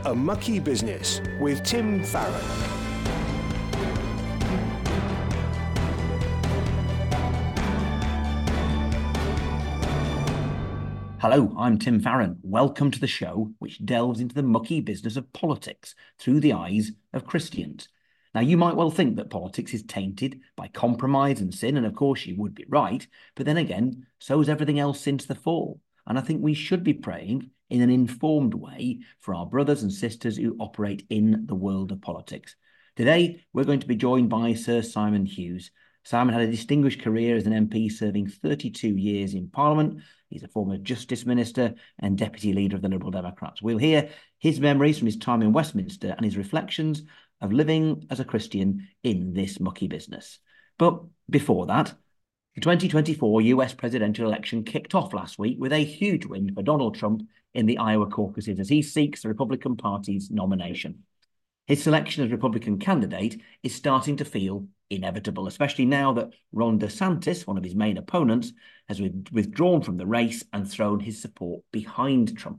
A Mucky Business with Tim Farron. Hello, I'm Tim Farron. Welcome to the show which delves into the mucky business of politics through the eyes of Christians. Now, you might well think that politics is tainted by compromise and sin, and of course you would be right, but then again, so is everything else since the fall. And I think we should be praying in an informed way for our brothers and sisters who operate in the world of politics. Today, we're going to be joined by Sir Simon Hughes. Simon had a distinguished career as an MP, serving 32 years in Parliament. He's a former Justice Minister and Deputy Leader of the Liberal Democrats. We'll hear his memories from his time in Westminster and his reflections of living as a Christian in this mucky business. But before that, the 2024 US presidential election kicked off last week with a huge win for Donald Trump in the Iowa caucuses as he seeks the Republican Party's nomination. His selection as Republican candidate is starting to feel inevitable, especially now that Ron DeSantis, one of his main opponents, has withdrawn from the race and thrown his support behind Trump.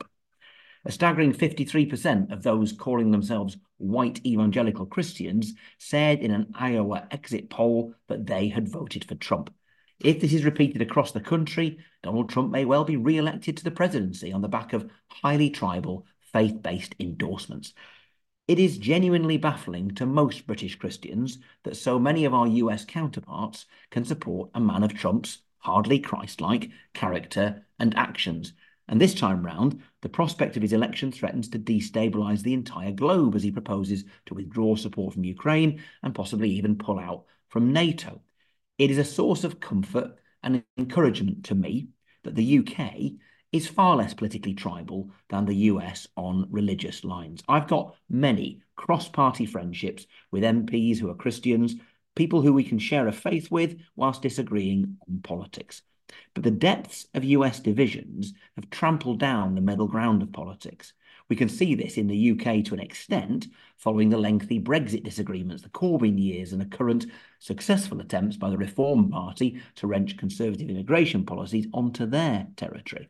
A staggering 53% of those calling themselves white evangelical Christians said in an Iowa exit poll that they had voted for Trump. If this is repeated across the country, Donald Trump may well be re-elected to the presidency on the back of highly tribal, faith-based endorsements. It is genuinely baffling to most British Christians that so many of our US counterparts can support a man of Trump's hardly Christ-like character and actions. And this time round, the prospect of his election threatens to destabilise the entire globe as he proposes to withdraw support from Ukraine and possibly even pull out from NATO. It is a source of comfort and encouragement to me that the UK is far less politically tribal than the US on religious lines. I've got many cross-party friendships with MPs who are Christians, people who we can share a faith with whilst disagreeing on politics. But the depths of US divisions have trampled down the middle ground of politics. We can see this in the UK to an extent following the lengthy Brexit disagreements, the Corbyn years, and the current successful attempts by the Reform Party to wrench conservative immigration policies onto their territory.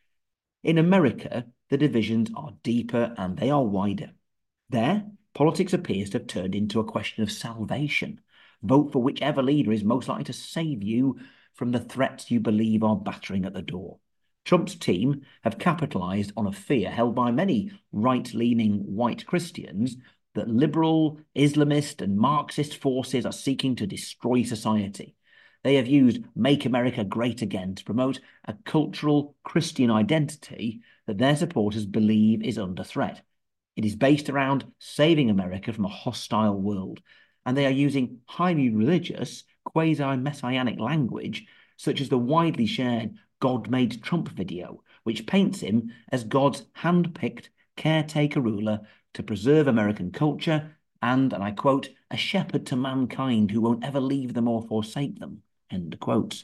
In America, the divisions are deeper and they are wider. There, politics appears to have turned into a question of salvation. Vote for whichever leader is most likely to save you from the threats you believe are battering at the door. Trump's team have capitalised on a fear held by many right-leaning white Christians that liberal, Islamist and Marxist forces are seeking to destroy society. They have used Make America Great Again to promote a cultural Christian identity that their supporters believe is under threat. It is based around saving America from a hostile world, and they are using highly religious, quasi-messianic language, such as the widely shared God Made Trump video, which paints him as God's hand-picked caretaker ruler to preserve American culture and I quote, a shepherd to mankind who won't ever leave them or forsake them, end quotes.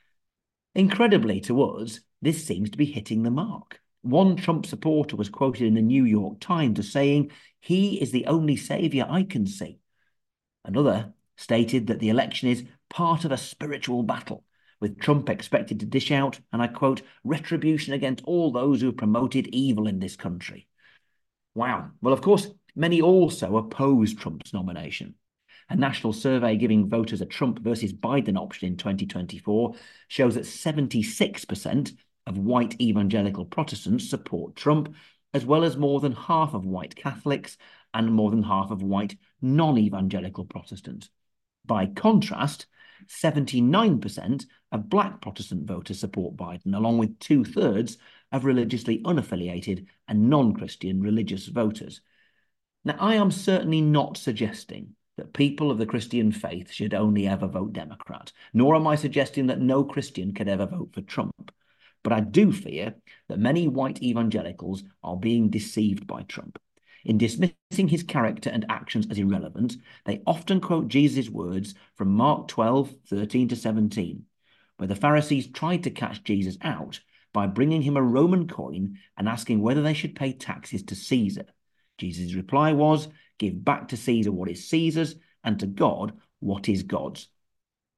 Incredibly to us, this seems to be hitting the mark. One Trump supporter was quoted in the New York Times as saying, "He is the only saviour I can see." Another stated that the election is part of a spiritual battle, with Trump expected to dish out, and I quote, retribution against all those who have promoted evil in this country. Wow. Well, of course, many also oppose Trump's nomination. A national survey giving voters a Trump versus Biden option in 2024 shows that 76% of white evangelical Protestants support Trump, as well as more than half of white Catholics and more than half of white non-evangelical Protestants. By contrast, 79% of black Protestant voters support Biden, along with 2/3 of religiously unaffiliated and non-Christian religious voters. Now, I am certainly not suggesting that people of the Christian faith should only ever vote Democrat, nor am I suggesting that no Christian could ever vote for Trump. But I do fear that many white evangelicals are being deceived by Trump. In dismissing his character and actions as irrelevant, they often quote Jesus' words from Mark 12:13-17, where the Pharisees tried to catch Jesus out by bringing him a Roman coin and asking whether they should pay taxes to Caesar. Jesus' reply was, "Give back to Caesar what is Caesar's, and to God what is God's."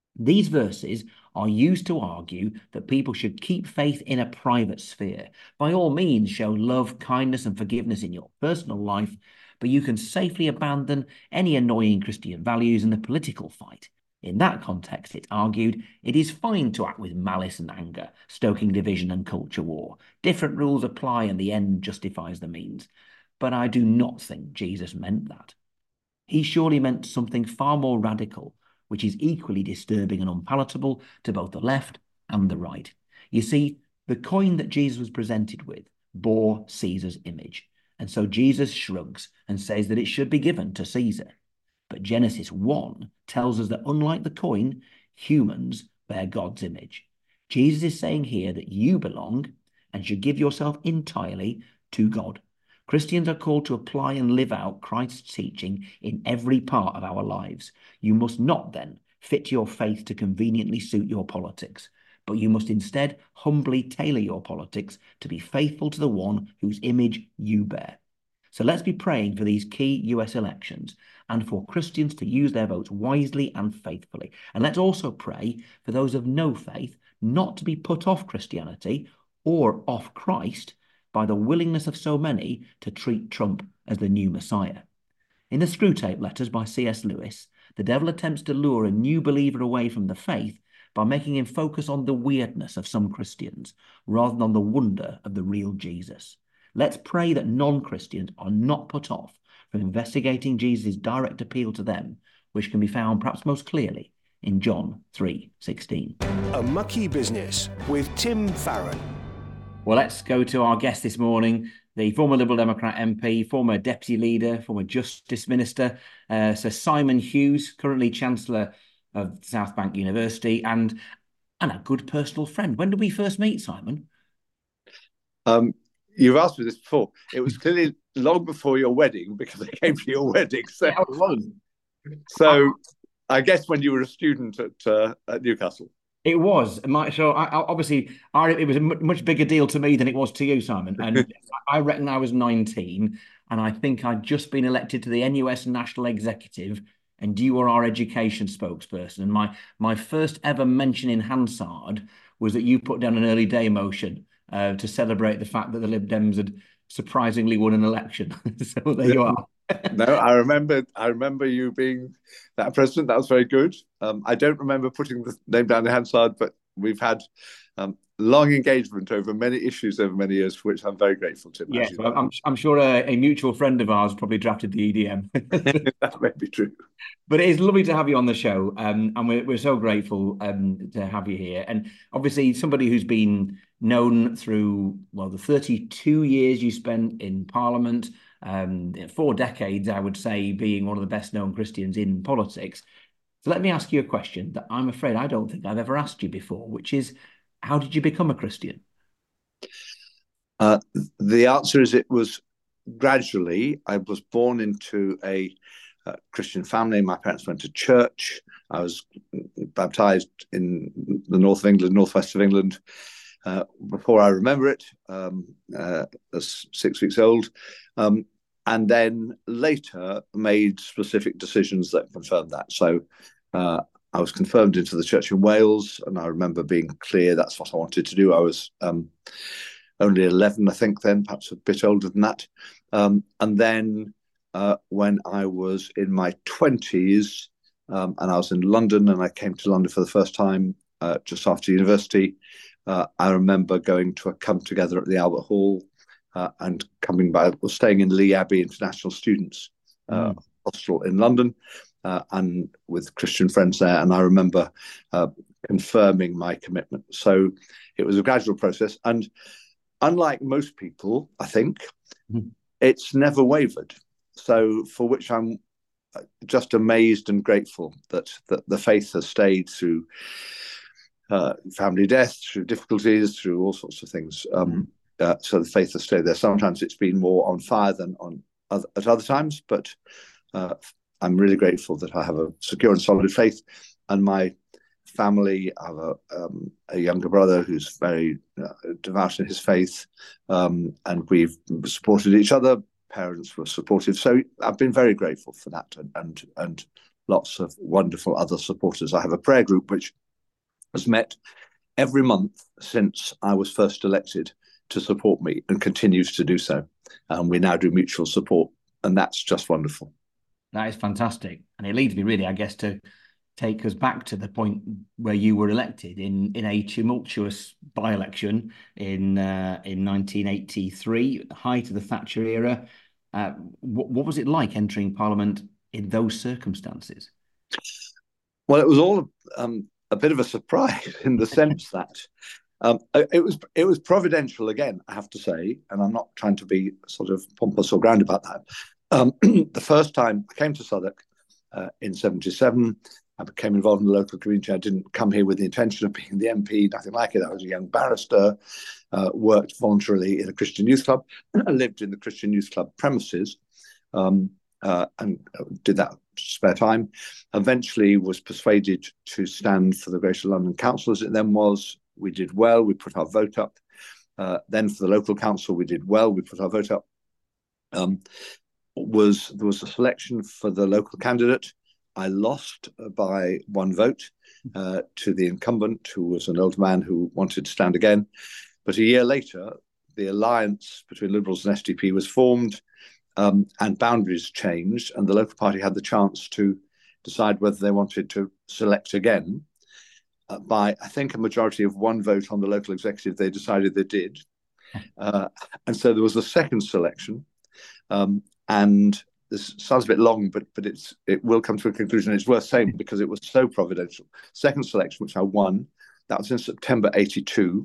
These verses are used to argue that people should keep faith in a private sphere. By all means, show love, kindness, and forgiveness in your personal life, but you can safely abandon any annoying Christian values in the political fight. In that context, it's argued it is fine to act with malice and anger, stoking division and culture war. Different rules apply and the end justifies the means. But I do not think Jesus meant that. He surely meant something far more radical, which is equally disturbing and unpalatable to both the left and the right. You see, the coin that Jesus was presented with bore Caesar's image, and so Jesus shrugs and says that it should be given to Caesar. But Genesis 1 tells us that unlike the coin, humans bear God's image. Jesus is saying here that you belong and should give yourself entirely to God. Christians are called to apply and live out Christ's teaching in every part of our lives. You must not then fit your faith to conveniently suit your politics, but you must instead humbly tailor your politics to be faithful to the one whose image you bear. So let's be praying for these key US elections and for Christians to use their votes wisely and faithfully. And let's also pray for those of no faith not to be put off Christianity or off Christ by the willingness of so many to treat Trump as the new Messiah. In the Screwtape Letters by C.S. Lewis, the devil attempts to lure a new believer away from the faith by making him focus on the weirdness of some Christians rather than on the wonder of the real Jesus. Let's pray that non-Christians are not put off from investigating Jesus' direct appeal to them, which can be found perhaps most clearly in John 3:16. A Mucky Business with Tim Farron. Well, let's go to our guest this morning, the former Liberal Democrat MP, former Deputy Leader, former Justice Minister, Sir Simon Hughes, currently Chancellor of South Bank University, and a good personal friend. When did we first meet, Simon? You've asked me this before. It was clearly long before your wedding because I came to your wedding. So I guess when you were a student at Newcastle. It was. Obviously, it was a much bigger deal to me than it was to you, Simon. And I reckon I was 19, and I think I'd just been elected to the NUS National Executive, and you were our education spokesperson. And my first ever mention in Hansard was that you put down an early day motion to celebrate the fact that the Lib Dems had surprisingly won an election. So there you are. No, I remember you being that president. That was very good. I don't remember putting the name down in Hansard, but we've had long engagement over many issues over many years, for which I'm very grateful to. Yes, I'm sure a mutual friend of ours probably drafted the EDM. That may be true. But it is lovely to have you on the show, and we're so grateful to have you here. And obviously, somebody who's been known through, well, the 32 years you spent in Parliament, 4 decades, I would say, being one of the best known Christians in politics. So let me ask you a question that I'm afraid I don't think I've ever asked you before, which is, how did you become a Christian? The answer is it was gradually. I was born into a Christian family. My parents went to church. I was baptized in the north of England, northwest of England, before I remember it, as 6 weeks old. And then later made specific decisions that confirmed that. So I was confirmed into the church in Wales, and I remember being clear that's what I wanted to do. I was only 11, I think, then, perhaps a bit older than that. And then when I was in my 20s, and I was in London, and I came to London for the first time just after university, I remember going to a come together at the Albert Hall and coming back, staying in Lee Abbey International Students Hostel in London, and with Christian friends there. And I remember confirming my commitment. So it was a gradual process. And unlike most people, I think, it's never wavered. So for which I'm just amazed and grateful that the faith has stayed through family death, through difficulties, through all sorts of things. So the faith has stayed there. Sometimes it's been more on fire than at other times, but I'm really grateful that I have a secure and solid faith. And my family, I have a younger brother who's very devout in his faith, and we've supported each other. Parents were supportive, so I've been very grateful for that, and lots of wonderful other supporters. I have a prayer group which has met every month since I was first elected to support me and continues to do so. We now do mutual support, and that's just wonderful. That is fantastic. And it leads me really, I guess, to take us back to the point where you were elected in a tumultuous by-election in 1983, at the height of the Thatcher era. What was it like entering Parliament in those circumstances? Well, it was all a bit of a surprise in the sense that it was providential again, I have to say, and I'm not trying to be sort of pompous or grand about that. The first time I came to Southwark in 77, I became involved in the local community. I didn't come here with the intention of being the MP, nothing like it. I was a young barrister, worked voluntarily in a Christian youth club, lived in the Christian youth club premises, and did that spare time. Eventually was persuaded to stand for the Greater London Council, as it then was. We did well, we put our vote up. Then for the local council, we did well, we put our vote up. There was a selection for the local candidate. I lost by one vote to the incumbent, who was an old man who wanted to stand again. But a year later, the alliance between Liberals and SDP was formed, and boundaries changed, and the local party had the chance to decide whether they wanted to select again. By, I think, a majority of one vote on the local executive, they decided they did. And so there was a second selection. And this sounds a bit long, but it will come to a conclusion. It's worth saying because it was so providential. Second selection, which I won, that was in September 82.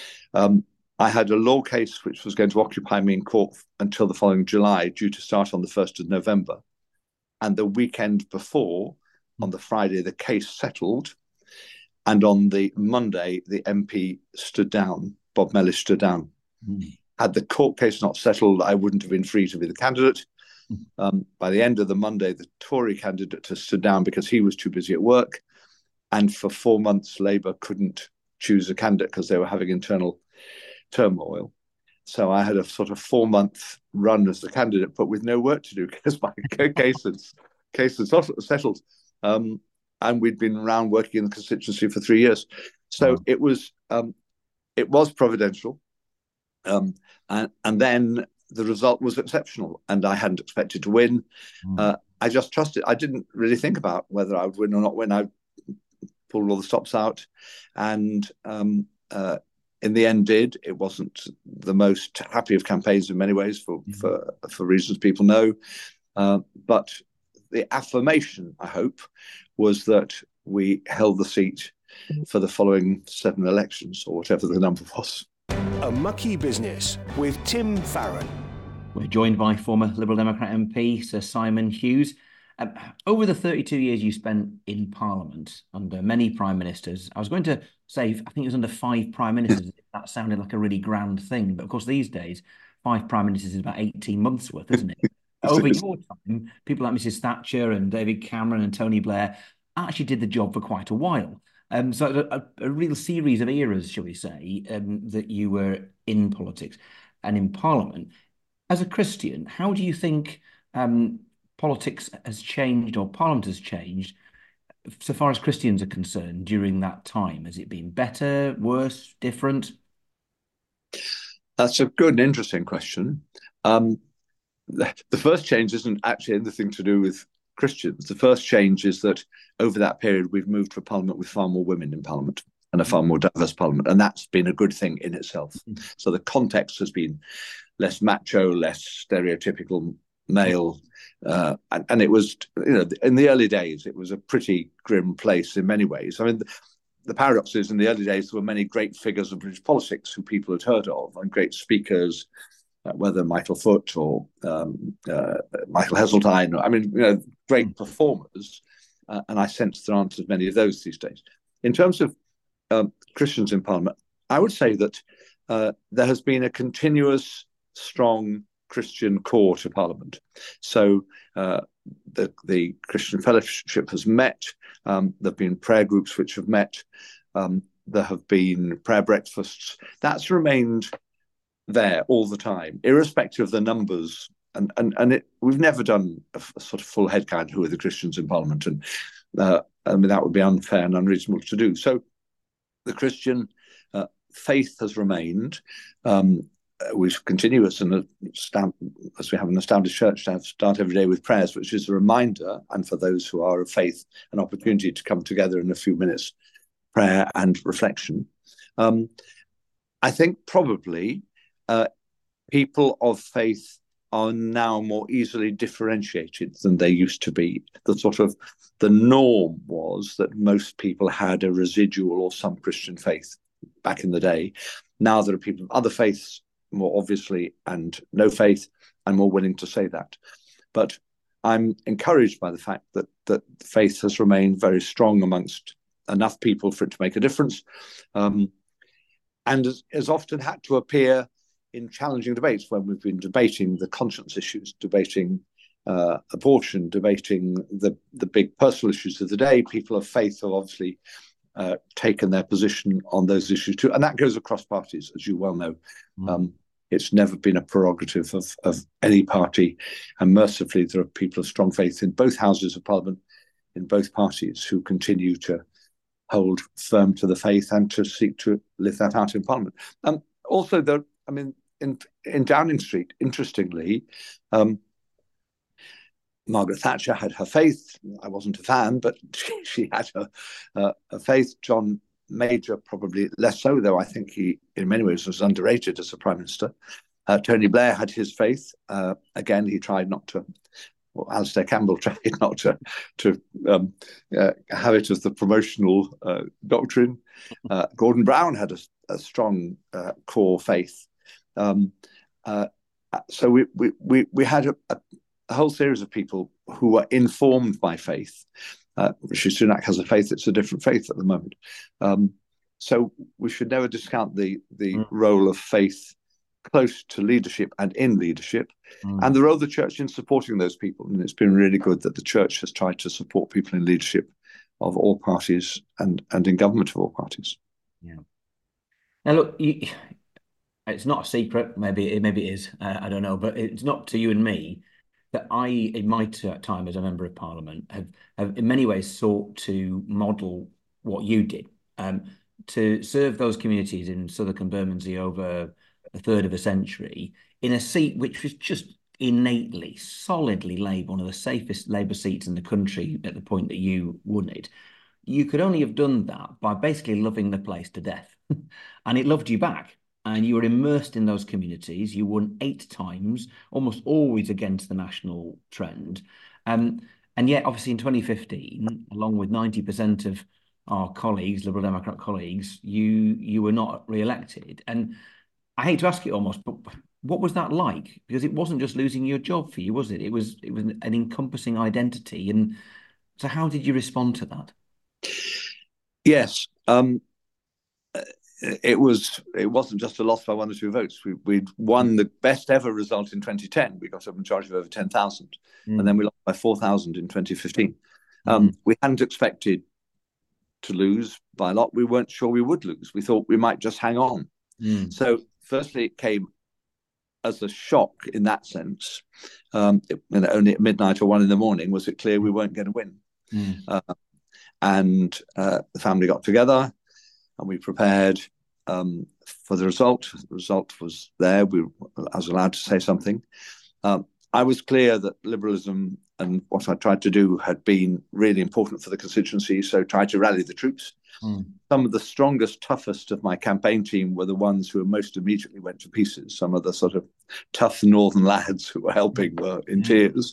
I had a law case which was going to occupy me in court until the following July, due to start on the 1st of November. And the weekend before, on the Friday, the case settled. And on the Monday, the MP stood down. Bob Mellish stood down. Had the court case not settled, I wouldn't have been free to be the candidate. By the end of the Monday, the Tory candidate has stood down because he was too busy at work. And for 4 months, Labour couldn't choose a candidate because they were having internal turmoil. So I had a sort of 4-month run as the candidate, but with no work to do because my case is settled. And we'd been around working in the constituency for 3 years. So it was providential. And then the result was exceptional, and I hadn't expected to win. I just trusted. I didn't really think about whether I would win or not win. I pulled all the stops out, and in the end did. It wasn't the most happy of campaigns in many ways for reasons people know. But the affirmation, I hope, was that we held the seat for the following 7 elections, or whatever the number was. A Mucky Business with Tim Farron. We're joined by former Liberal Democrat MP Sir Simon Hughes. Over the 32 years you spent in Parliament under many Prime Ministers, I was going to say, I think it was under 5 Prime Ministers. That sounded like a really grand thing. But of course, these days, 5 Prime Ministers is about 18 months worth, isn't it? Over your time, people like Mrs. Thatcher and David Cameron and Tony Blair actually did the job for quite a while. So a real series of eras, shall we say, that you were in politics and in Parliament. As a Christian, how do you think politics has changed, or Parliament has changed, so far as Christians are concerned, during that time? Has it been better, worse, different? That's a good and interesting question. The first change isn't actually anything to do with Christians. The first change is that over that period, we've moved to a Parliament with far more women in Parliament and a far more diverse Parliament. And that's been a good thing in itself. So the context has been less macho, less stereotypical male. And it was, in the early days, it was a pretty grim place in many ways. I mean, the paradox is, in the early days, there were many great figures of British politics who people had heard of, and great speakers, whether Michael Foot or Michael Heseltine. I mean, great performers. And I sense there aren't as many of those these days. In terms of Christians in Parliament, I would say that there has been a continuous, strong Christian core to Parliament. So the Christian Fellowship has met. There have been prayer groups which have met. There have been prayer breakfasts. That's remained there all the time, irrespective of the numbers we've never done a sort of full head count who are the Christians in Parliament, and I mean that would be unfair and unreasonable to do. So the Christian faith has remained. We continue as we have an established church to start every day with prayers, which is a reminder, and for those who are of faith, an opportunity to come together in a few minutes, prayer and reflection. I think probably people of faith are now more easily differentiated than they used to be. The norm was that most people had a residual or some Christian faith back in the day. Now there are people of other faiths, more obviously, and no faith. I'm more willing to say that. But I'm encouraged by the fact that faith has remained very strong amongst enough people for it to make a difference, and has often had to appear in challenging debates when we've been debating the conscience issues, debating abortion, debating the big personal issues of the day. People of faith have obviously taken their position on those issues too, and that goes across parties, as you well know. It's never been a prerogative of any party, and mercifully there are people of strong faith in both houses of Parliament, in both parties, who continue to hold firm to the faith and to seek to live that out in Parliament. Also, in Downing Street, interestingly, Margaret Thatcher had her faith. I wasn't a fan, but she had her faith. John Major probably less so, though I think he, in many ways, was underrated as a Prime Minister. Tony Blair had his faith. Again, he tried not to. Well, Alistair Campbell tried not to have it as the promotional doctrine. Gordon Brown had a strong core faith. So we had a whole series of people who were informed by faith. Rishi Sunak has a faith; it's a different faith at the moment. So we should never discount the role of faith close to leadership and in leadership, and the role of the church in supporting those people. And it's been really good that the church has tried to support people in leadership of all parties and in government of all parties. Yeah. Now, look, it's not a secret. Maybe it is. I don't know, but it's not to you and me that I, in my time as a member of Parliament, have in many ways sought to model what you did, to serve those communities in Southwark and Bermondsey over a third of a century in a seat which was just innately, solidly Labour, one of the safest Labour seats in the country at the point that you won it. You could only have done that by basically loving the place to death. And it loved you back. And you were immersed in those communities. You won 8 times, almost always against the national trend. And yet, obviously, in 2015, along with 90% of our colleagues, Liberal Democrat colleagues, you were not re-elected. And I hate to ask it almost, but what was that like? Because it wasn't just losing your job for you, was it? It was an encompassing identity. And so how did you respond to that? Yes. It wasn't just a loss by 1 or 2 votes. We'd won the best ever result in 2010. We got a majority of over 10,000, and then we lost by 4,000 in 2015. We hadn't expected to lose by a lot. We weren't sure we would lose. We thought we might just hang on. So firstly, it came as a shock in that sense. Only at midnight or 1 a.m. was it clear we weren't going to win. And the family got together and we prepared for the result. The result was there. I was allowed to say something. I was clear that liberalism and what I tried to do had been really important for the constituency, so tried to rally the troops. Some of the strongest, toughest of my campaign team were the ones who most immediately went to pieces. Some of the sort of tough northern lads who were helping were in tears.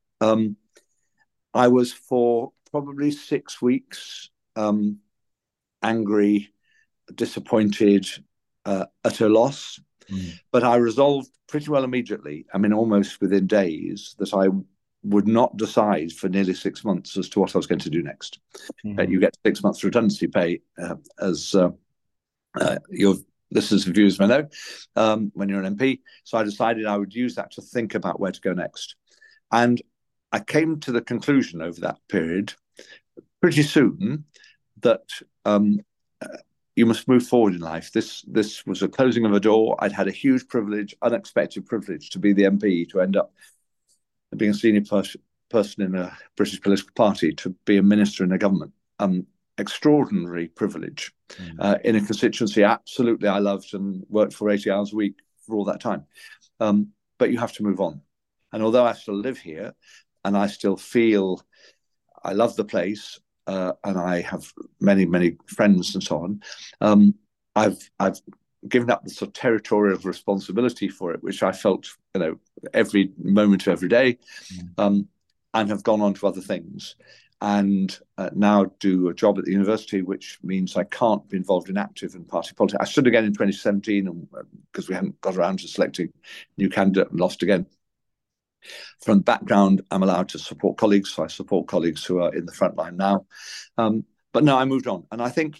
I was for probably 6 weeks angry, disappointed, at a loss. But I resolved pretty well immediately, almost within days, that I would not decide for nearly 6 months as to what I was going to do next. You get 6 months redundancy pay as your listeners and viewers may know, when you're an MP. So I decided I would use that to think about where to go next. And I came to the conclusion over that period pretty soon that you must move forward in life. This was a closing of a door. I'd had a huge privilege, unexpected privilege, to be the MP, to end up being a senior person in a British political party, to be a minister in a government. Extraordinary privilege in a constituency absolutely I loved and worked for 80 hours a week for all that time. But you have to move on. And although I still live here and I still feel I love the place, and I have many, many friends and so on, I've given up the sort of territorial responsibility for it, which I felt, every moment of every day, and have gone on to other things. And now do a job at the university, which means I can't be involved in active and party politics. I stood again in 2017 because we hadn't got around to selecting a new candidate and lost again. From the background, I'm allowed to support colleagues, so I support colleagues who are in the front line now. But no, I moved on, and I think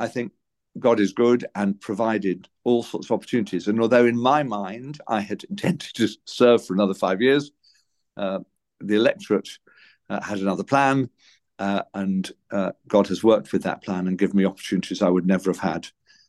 God is good and provided all sorts of opportunities. And although in my mind I had intended to serve for another 5 years, the electorate had another plan, and God has worked with that plan and given me opportunities I would never have had.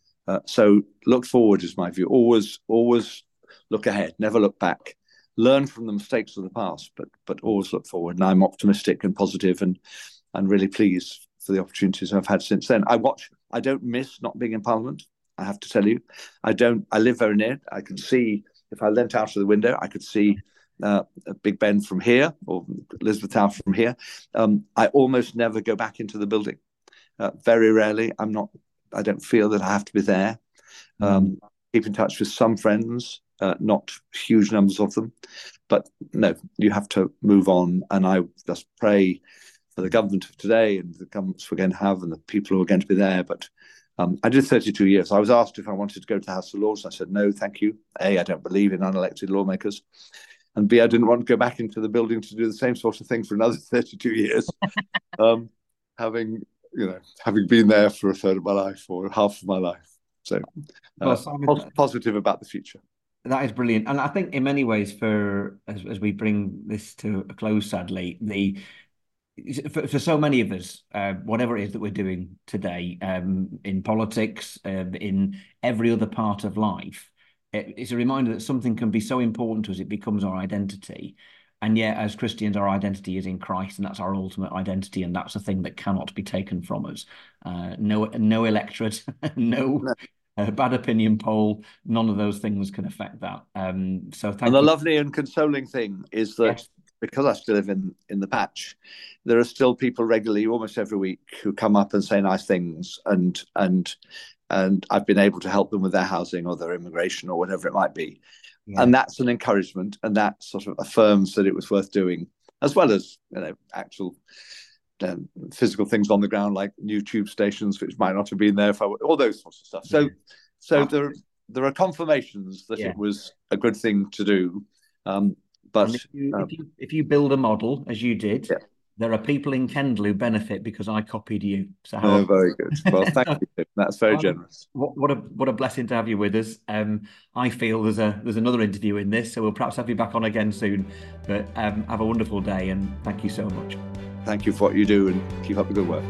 So look forward is my view. Always look ahead, never look back. Learn from the mistakes of the past, but always look forward. And I'm optimistic and positive and really pleased for the opportunities I've had since then. I don't miss not being in Parliament, I have to tell you. I live very near. I can see, if I leant out of the window, I could see Big Ben from here, or Elizabeth Tower from here. I almost never go back into the building. Very rarely. I don't feel that I have to be there. Keep in touch with some friends, not huge numbers of them, but no, you have to move on. And I just pray for the government of today and the governments we're going to have and the people who are going to be there. But I did 32 years. I was asked if I wanted to go to the House of Lords. I said, no, thank you. A, I don't believe in unelected lawmakers. And B, I didn't want to go back into the building to do the same sort of thing for another 32 years. Having been there for a third of my life or half of my life. So Simon, positive about the future. That is brilliant. And I think in many ways, as we bring this to a close, sadly, for so many of us, whatever it is that we're doing today, in politics, in every other part of life, it's a reminder that something can be so important to us, it becomes our identity. And yet, as Christians, our identity is in Christ, and that's our ultimate identity, and that's a thing that cannot be taken from us. No electorate, no bad opinion poll, none of those things can affect that. So thank you. And the lovely and consoling thing is that because I still live in the patch, there are still people regularly, almost every week, who come up and say nice things, and I've been able to help them with their housing or their immigration or whatever it might be. Yeah. And that's an encouragement, and that sort of affirms that it was worth doing, as well as actual physical things on the ground, like new tube stations, which might not have been there if all those sorts of stuff. So there are confirmations that it was a good thing to do. But if you build a model, as you did, there are people in Kendal who benefit because I copied you. So very good. Well, thank you. That's very generous. What a blessing to have you with us. I feel there's another interview in this, so we'll perhaps have you back on again soon. But have a wonderful day, and thank you so much. Thank you for what you do, and keep up the good work.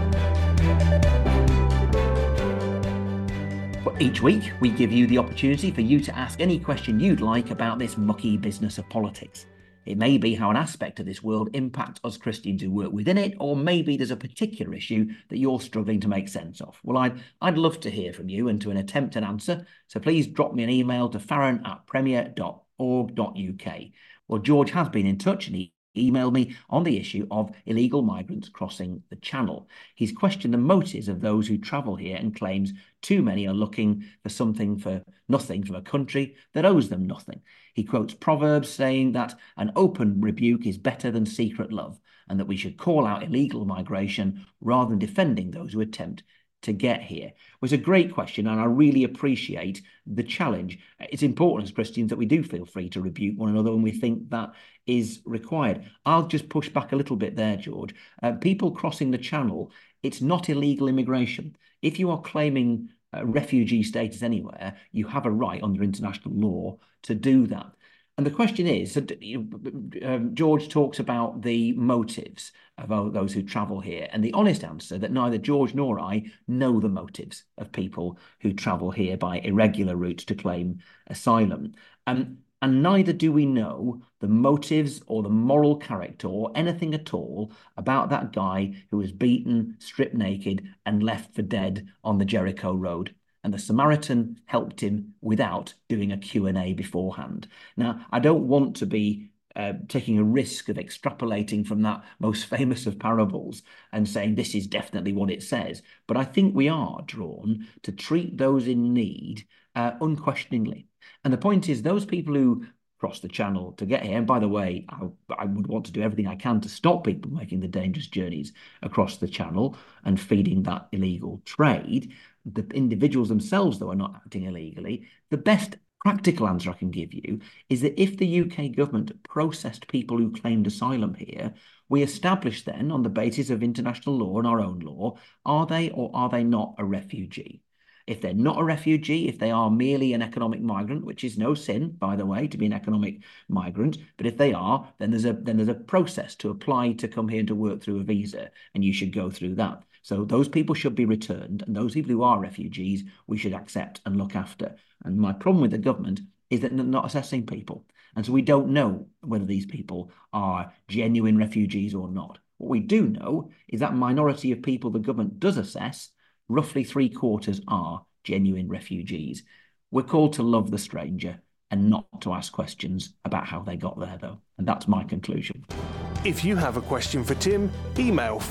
But each week, we give you the opportunity for you to ask any question you'd like about this mucky business of politics. It may be how an aspect of this world impacts us Christians who work within it, or maybe there's a particular issue that you're struggling to make sense of. Well, I'd love to hear from you and to attempt an answer, so please drop me an email to farron@premier.org.uk. Well, George has been in touch, and he emailed me on the issue of illegal migrants crossing the Channel. He's questioned the motives of those who travel here and claims too many are looking for something for nothing from a country that owes them nothing. He quotes Proverbs saying that an open rebuke is better than secret love, and that we should call out illegal migration rather than defending those who attempt to get here. It was a great question, and I really appreciate the challenge. It's important as Christians that we do feel free to rebuke one another when we think that is required. I'll just push back a little bit there, George. People crossing the Channel, it's not illegal immigration. If you are claiming refugee status anywhere, you have a right under international law to do that. And the question is, George talks about the motives of those who travel here. And the honest answer that neither George nor I know the motives of people who travel here by irregular routes to claim asylum. And neither do we know the motives or the moral character or anything at all about that guy who was beaten, stripped naked, and left for dead on the Jericho road. And the Samaritan helped him without doing a Q&A beforehand. Now, I don't want to be taking a risk of extrapolating from that most famous of parables and saying this is definitely what it says, but I think we are drawn to treat those in need unquestioningly. And the point is, those people who cross the channel to get here, and by the way, I would want to do everything I can to stop people making the dangerous journeys across the channel and feeding that illegal trade. The individuals themselves, though, are not acting illegally. The best practical answer I can give you is that if the UK government processed people who claimed asylum here, we establish then, on the basis of international law and our own law, are they or are they not a refugee? If they're not a refugee, if they are merely an economic migrant, which is no sin, by the way, to be an economic migrant, but if they are, then there's a process to apply to come here and to work through a visa, and you should go through that. So those people should be returned, and those people who are refugees, we should accept and look after. And my problem with the government is that they're not assessing people. And so we don't know whether these people are genuine refugees or not. What we do know is that minority of people the government does assess, roughly 3/4 are genuine refugees. We're called to love the stranger and not to ask questions about how they got there, though. And that's my conclusion. If you have a question for Tim, email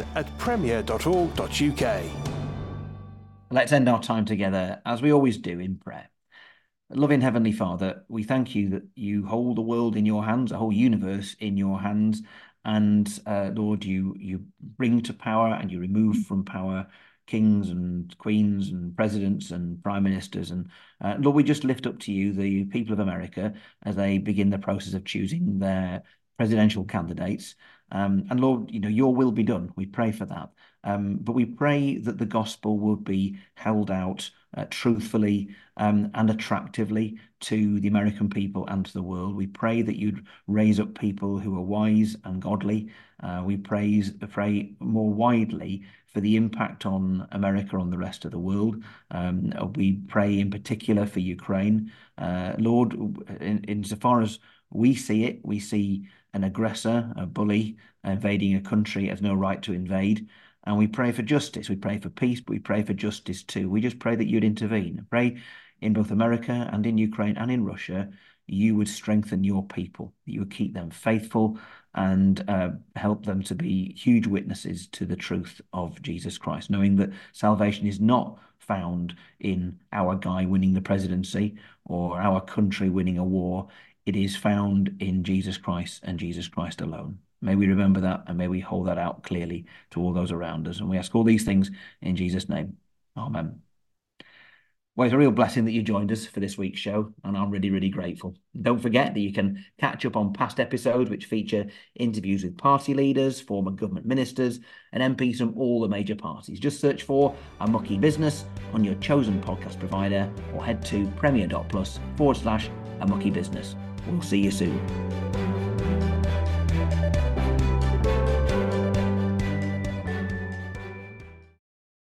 farron@premier.org.uk. Let's end our time together, as we always do, in prayer. Loving Heavenly Father, we thank you that you hold the world in your hands, the whole universe in your hands. And Lord, you bring to power and you remove from power kings and queens and presidents and prime ministers. And Lord, we just lift up to you the people of America as they begin the process of choosing their presidential candidates. And Lord, your will be done. We pray for that. But we pray that the gospel would be held out truthfully and attractively to the American people and to the world. We pray that you'd raise up people who are wise and godly. We pray more widely for the impact on America, on the rest of the world. We pray in particular for Ukraine. Lord, insofar as we see it, we see an aggressor, a bully, invading a country it has no right to invade. And we pray for justice. We pray for peace, but we pray for justice too. We just pray that you'd intervene. I pray in both America and in Ukraine and in Russia, you would strengthen your people, that you would keep them faithful and help them to be huge witnesses to the truth of Jesus Christ, knowing that salvation is not found in our guy winning the presidency or our country winning a war. It is found in Jesus Christ and Jesus Christ alone. May we remember that, and may we hold that out clearly to all those around us. And we ask all these things in Jesus' name. Amen. Well, it's a real blessing that you joined us for this week's show, and I'm really, really grateful. Don't forget that you can catch up on past episodes which feature interviews with party leaders, former government ministers, and MPs from all the major parties. Just search for A Mucky Business on your chosen podcast provider, or head to premier.plus/A Mucky Business. We'll see you soon.